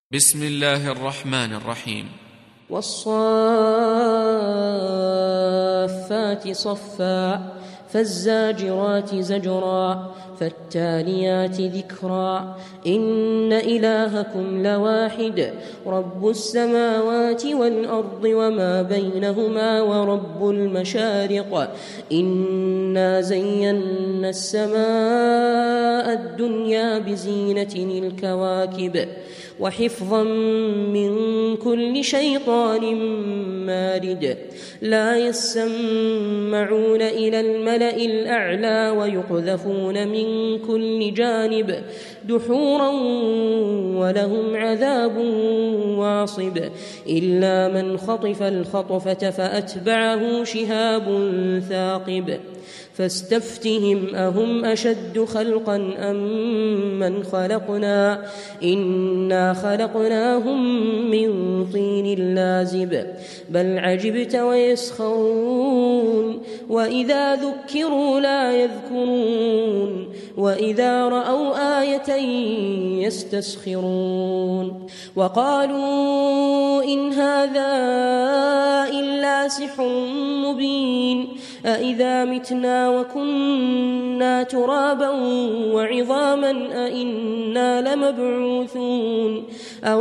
بسم الله الرحمن الرحيم. والصافات صفا فالزاجرات زجرا فالتاليات ذكرا إن إلهكم لواحد رب السماوات والأرض وما بينهما ورب المشارق إنا زينا السماء الدنيا بزينة الكواكب وحفظا من كل شيطان مارد لا يسمعون إلى الملأ الأعلى ويقذفون من كل جانب دحورا ولهم عذاب واصب إلا من خطف الخطفة فأتبعه شهاب ثاقب فاستفتهم أهم أشد خلقا أم من خلقنا إنا خلقناهم من طين لازب بل عجبت ويسخرون وإذا ذكروا لا يذكرون وإذا رأوا آية يستسخرون وقالوا إن هذا إلا سحر مبين أإذا متنا وكنا ترابا وعظاما أإنا لمبعوثون أو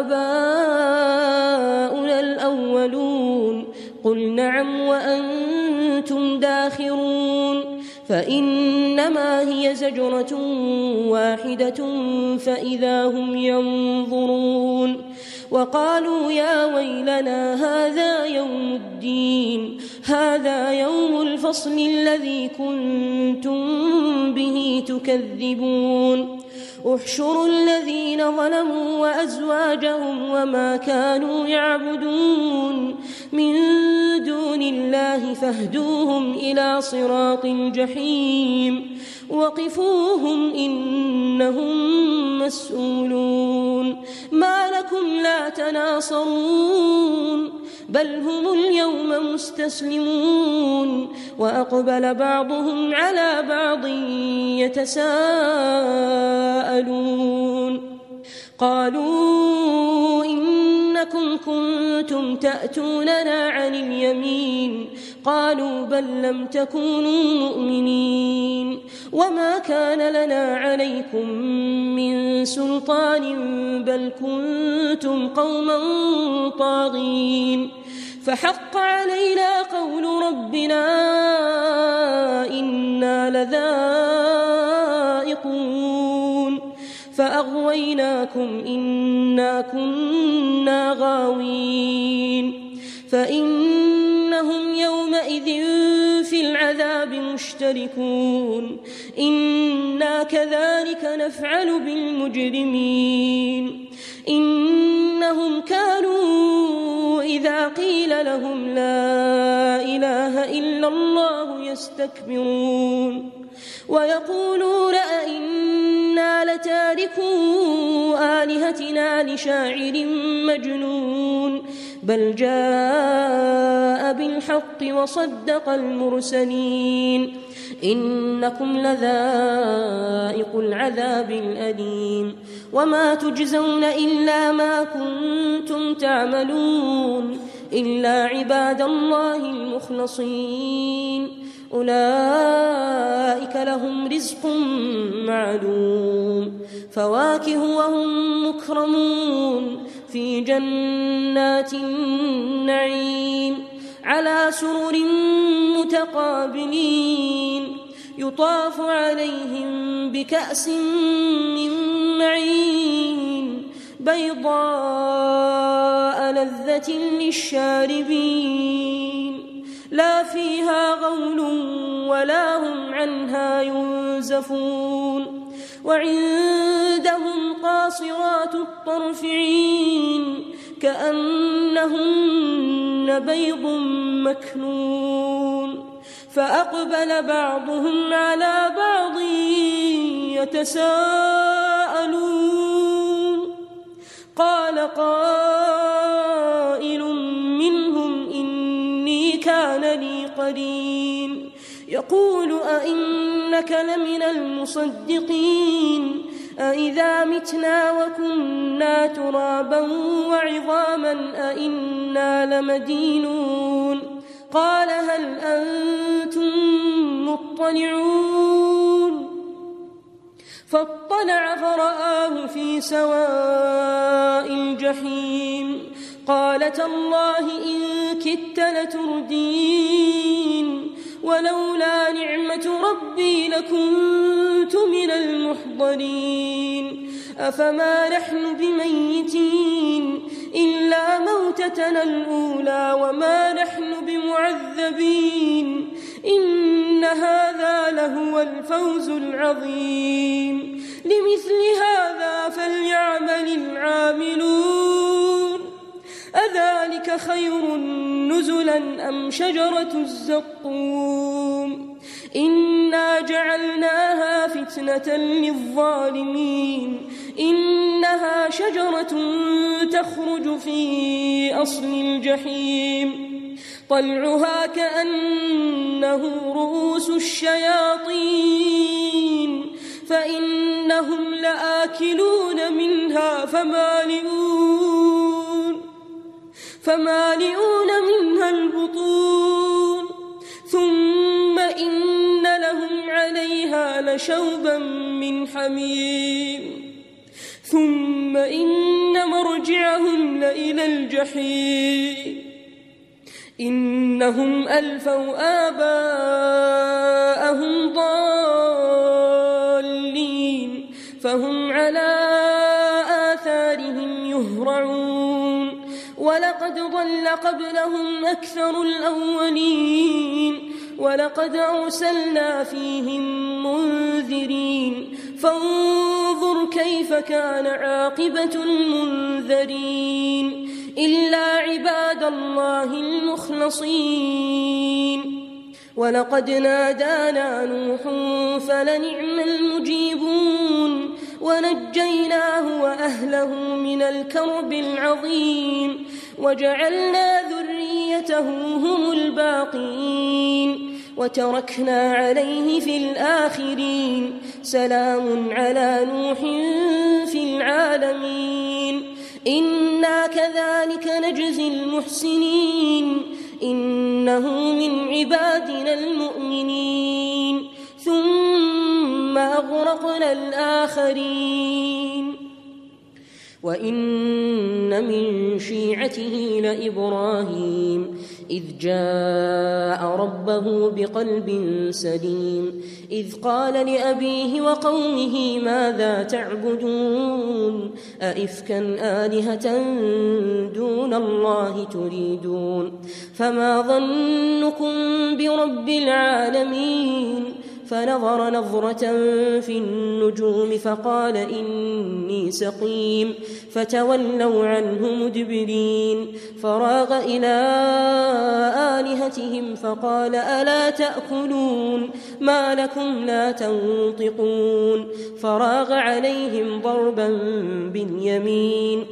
آباؤنا الأولون قل نعم وأنتم داخرون فإنما هي زجرة واحدة فإذا هم ينظرون وقالوا يا ويلنا هذا يوم الدين هذا يوم الفصل الذي كنتم به تكذبون احشروا الذين ظلموا وأزواجهم وما كانوا يعبدون من دون الله فاهدوهم إلى صراط الجحيم وقفوهم إنهم مسؤولون ما لكم لا تناصرون بل هم اليوم مستسلمون وأقبل بعضهم على بعض يتساءلون قالوا إنكم كنتم تأتوننا عن اليمين قالوا بل لم تكونوا مؤمنين وما كان لنا عليكم من سلطان بل كنتم قوما طاغين فحق علينا قول ربنا إنا لذائقون فأغويناكم إنا كنا غاوين فإنهم يومئذ في العذاب مشتركون إنا كذلك نفعل بالمجرمين إنهم كانوا إذا قيل لهم لا إله إلا الله يستكبرون ويقولون أئنا لتاركو آلهتنا لشاعر مجنون بل جاء بالحق وصدق المرسلين إنكم لذائق العذاب الأليم وما تجزون إلا ما كنتم تعملون إلا عباد الله المخلصين أولئك لهم رزق معلوم فواكه وهم مكرمون في جنات النعيم على سرر متقابلين يطاف عليهم بكأس من معين بيضاء لذة للشاربين لا فيها غول ولا هم عنها ينزفون وعندهم قاصرات الطرف عين كأنهن بيض مكنون فأقبل بعضهم على بعض يتساءلون قال قائل منهم إني كان لي قرين يقول أئنك لمن المصدقين أإذا متنا وكنا ترابا وعظاما أإنا لمدينون قال هل أنتم مطلعون فاطلع فرآه في سواء الجحيم قال تالله إن كدت لتردين ولولا نعمة ربي لكنت من المحضرين أفما نحن بميتين إلا موتتنا الأولى وما نحن بمعذبين إن هذا لهو الفوز العظيم لمثل هذا فليعمل العاملون أذلك خير نزلا أم شجرة الزقوم إنا جعلناها فتنة للظالمين إنها شجرة تخرج في أصل الجحيم طلعها كأنه رؤوس الشياطين فإنهم لآكلون منها فمالئون منها البطون ثم إن لهم عليها لشوبا من حميم ثم إن مرجعهم لإلى الجحيم إنهم ألفوا آباءهم ضالين فهم على آثارهم يهرعون ولقد ضل قبلهم أكثر الأولين ولقد أرسلنا فيهم منذرين فانظر كيف كان عاقبة المنذرين إلا عباد الله المخلصين ولقد نادانا نوح فلنعم المجيبون ونجيناه وأهله من الكرب العظيم وجعلنا ذريته هم الباقين وتركنا عليه في الآخرين سلام على نوح في العالمين إنا كذلك نجزي المحسنين إنه من عبادنا المؤمنين ثم أغرقنا الآخرين وإن من شيعته لإبراهيم إذ جاء ربه بقلب سليم إذ قال لأبيه وقومه ماذا تعبدون أئفكا آلهة دون الله تريدون فما ظنكم برب العالمين فنظر نظرة في النجوم فقال إني سقيم فتولوا عنه مدبرين فراغ إلى آلهتهم فقال ألا تأكلون ما لكم لا تنطقون فراغ عليهم ضربا باليمين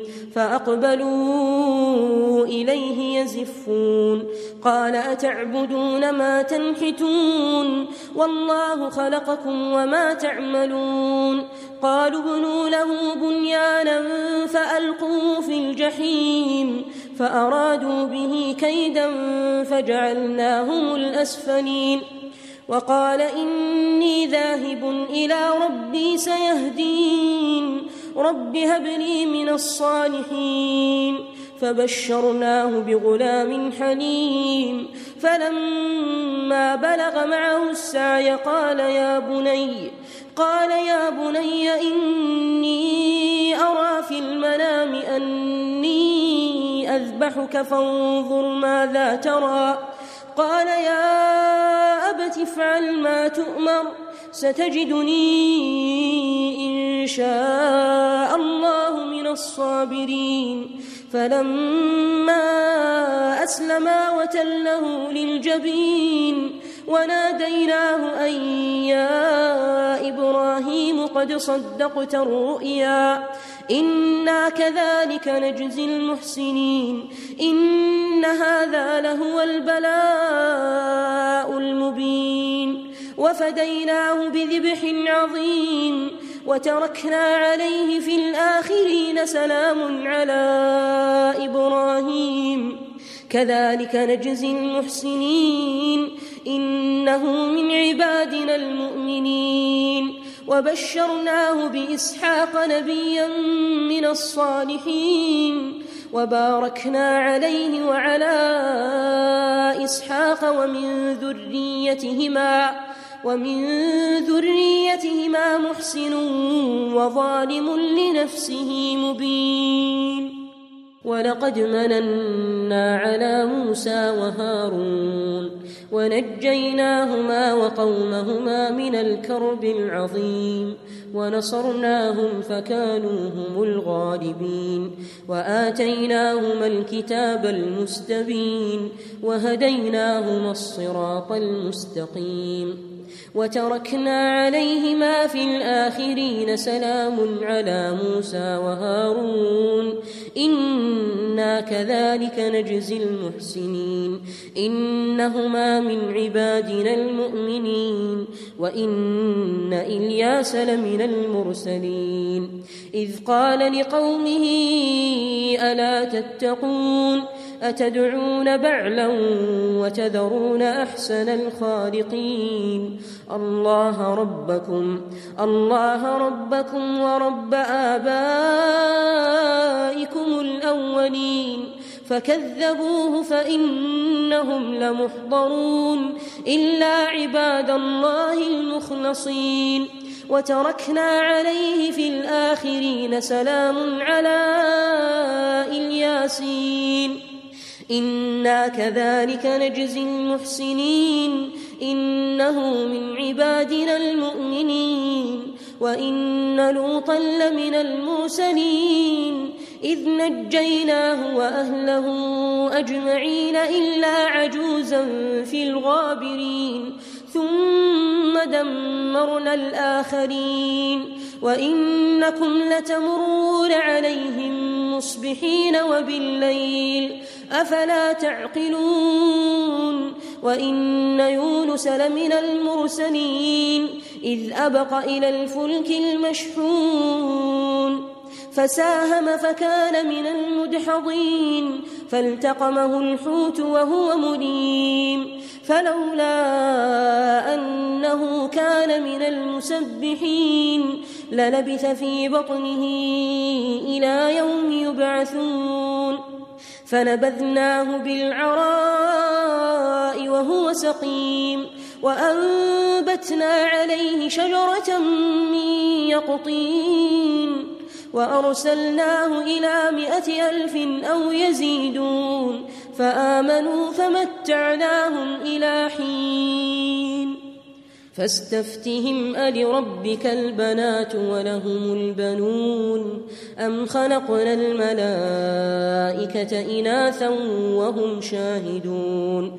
فأقبلوا إليه يزفون قال أتعبدون ما تنحتون والله خلقكم وما تعملون قالوا ابنوا له بنيانا فألقوه في الجحيم فأرادوا به كيدا فجعلناهم الأسفلين وقال إني ذاهب إلى ربي سيهدين رب هب لي من الصالحين فبشرناه بغلام حليم فلما بلغ معه السعي قال يا بني إني أرى في المنام أني أذبحك فانظر ماذا ترى قال يا أبت افعل ما تؤمر ستجدني إن شاء الله من الصابرين فلما أسلما وتله للجبين وناديناه أن يا إبراهيم قد صدقت الرؤيا إنا كذلك نجزي المحسنين إن هذا لهو البلاء المبين وفديناه بذبح عظيم وتركنا عليه في الآخرين سلام على إبراهيم كذلك نجزي المحسنين إنه من عبادنا المؤمنين وبشرناه بإسحاق نبيا من الصالحين وباركنا عليه وعلى إسحاق ومن ذريتهما محسن وظالم لنفسه مبين ولقد مننا على موسى وهارون ونجيناهما وقومهما من الكرب العظيم ونصرناهم فكانوا هم الغالبين وآتيناهما الكتاب المستبين وهديناهما الصراط المستقيم وتركنا عليهما في الآخرين سلام على موسى وهارون إنا كذلك نجزي المحسنين إنهما من عبادنا المؤمنين وإن إلياس لمن المرسلين إذ قال لقومه ألا تتقون أتدعون بعلا وتذرون أحسن الخالقين الله ربكم ورب آبائكم الأولين فكذبوه فإنهم لمحضرون إلا عباد الله المخلصين وتركنا عليه في الآخرين سلام على الياسين إنا كذلك نجزي المحسنين إنه من عبادنا المؤمنين وإن لوطا لمن المرسلين إذ نجيناه وأهله أجمعين إلا عجوزا في الغابرين ثم دمرنا الآخرين وإنكم لتمرون عليهم مصبحين وبالليل أفلا تعقلون وإن يونس لمن المرسلين إذ أبق إلى الفلك المشحون فساهم فكان من المدحضين فالتقمه الحوت وهو مليم فلولا أنه كان من المسبحين للبث في بطنه إلى يوم يبعثون فنبذناه بالعراء وهو سقيم وأنبتنا عليه شجرة من يقطين وأرسلناه إلى 100,000 أو يزيدون فآمنوا فمتعناهم إلى حين فاستفتهم ألربك البنات ولهم البنون أم خلقنا الملائكة إناثا وهم شاهدون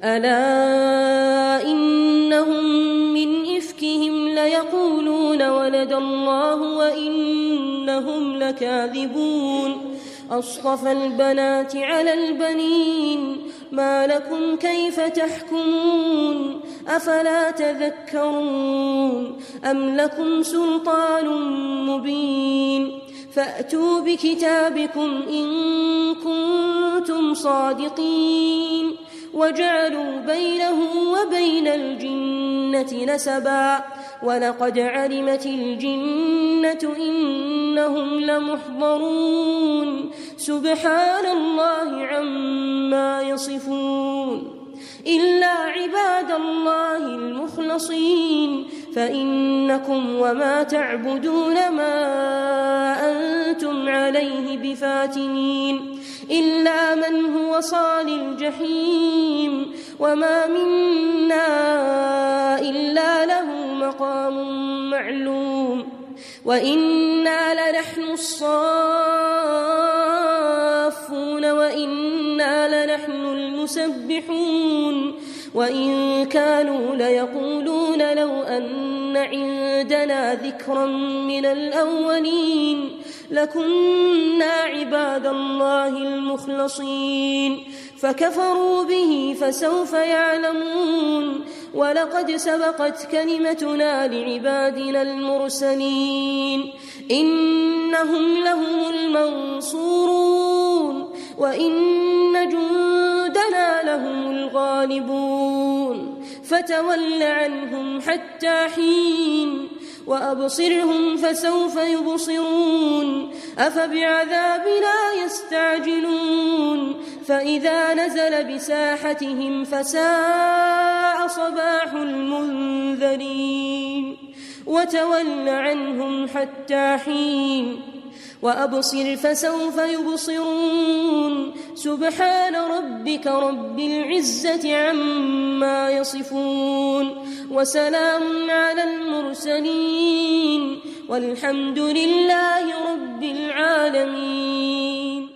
ألا إنهم من إفكهم ليقولون ولد الله وإنهم لكاذبون أصطفى البنات على البنين ما لكم كيف تحكمون أفلا تذكرون أم لكم سلطان مبين فأتوا بكتابكم إن كنتم صادقين وجعلوا بينه وبين الجنة نسبا ولقد علمت الجنة إنهم لمحضرون سبحان الله عما يصفون إلا عباد الله المخلصين فإنكم وما تعبدون ما أنتم عليه بفاتنين إلا من هو صال الجحيم وما منا إلا له مقام معلوم وإنا لنحن الصافون وإنا لنحن المسبحون وإن كانوا ليقولون لو أن عندنا ذكرا من الأولين لكنا عباد الله المخلصين فكفروا به فسوف يعلمون ولقد سبقت كلمتنا لعبادنا المرسلين إنهم لهم المنصورون وإن جندنا لهم الغالبون فتول عنهم حتى حين وأبصرهم فسوف يبصرون أفبعذابنا يستعجلون فإذا نزل بساحتهم فساء صباح المنذرين وتول عنهم حتى حين وأبصر فسوف يبصرون سبحان ربك رب العزة عما يصفون وسلام على المرسلين والحمد لله رب العالمين.